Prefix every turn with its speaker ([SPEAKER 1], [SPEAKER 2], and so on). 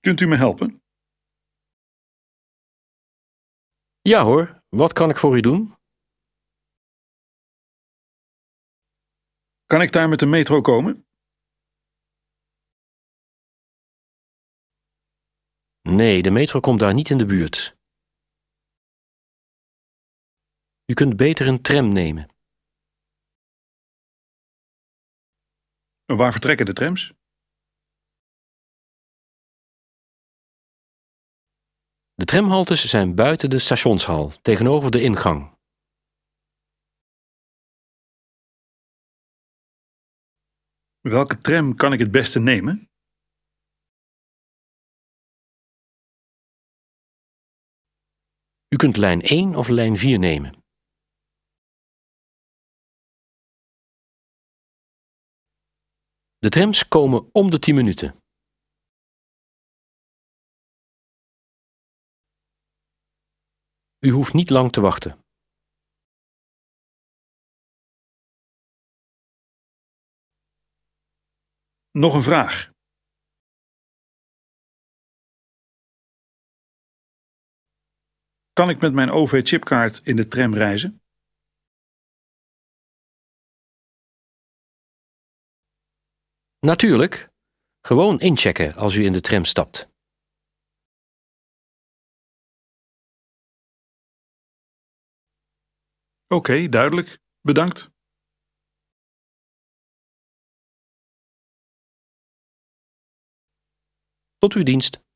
[SPEAKER 1] Kunt u me helpen?
[SPEAKER 2] Ja hoor, wat kan ik voor u doen?
[SPEAKER 1] Kan ik daar met de metro komen?
[SPEAKER 2] Nee, de metro komt daar niet in de buurt. U kunt beter een tram nemen.
[SPEAKER 1] Waar vertrekken de trams?
[SPEAKER 2] De tramhaltes zijn buiten de stationshal, tegenover de ingang.
[SPEAKER 1] Welke tram kan ik het beste nemen?
[SPEAKER 2] U kunt lijn 1 of lijn 4 nemen. De trams komen om de 10 minuten. U hoeft niet lang te wachten.
[SPEAKER 1] Nog een vraag. Kan ik met mijn OV-chipkaart in de tram reizen?
[SPEAKER 2] Natuurlijk. Gewoon inchecken als u in de tram stapt.
[SPEAKER 1] Oké, duidelijk. Bedankt.
[SPEAKER 2] Tot uw dienst.